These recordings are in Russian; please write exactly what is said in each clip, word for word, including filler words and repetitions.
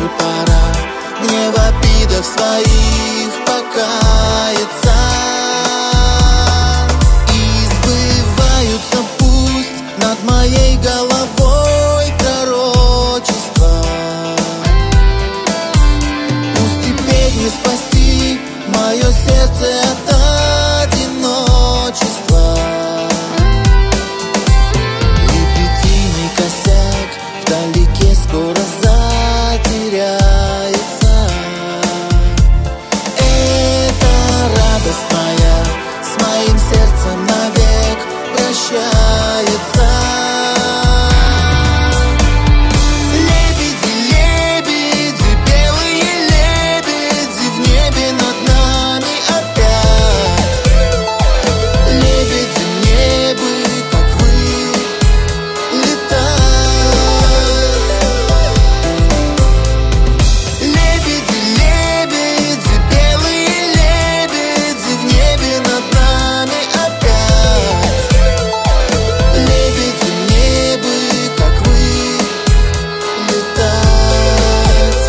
же пора мне в обидах своих покаяться. И сбываются пусть над моей головой пророчества. Пусть теперь не спасти мое сердце от одиночества. Лебединый косяк вдалеке скоро затеряется. Эта радость моя с моим сердцем навек прощается. Лебеди, лебеди, белые лебеди в небе над нами опять. Лебеди, мне бы, как вы, летать. Лебеди, лебеди, белые лебеди в небе над нами опять. Лебеди, мне бы, как вы, летать.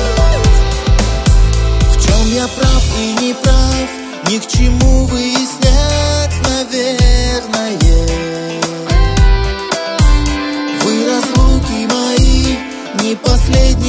В чем я прав и не прав, ни к чему выяснять, наверное. Вы разлуки мои, не последний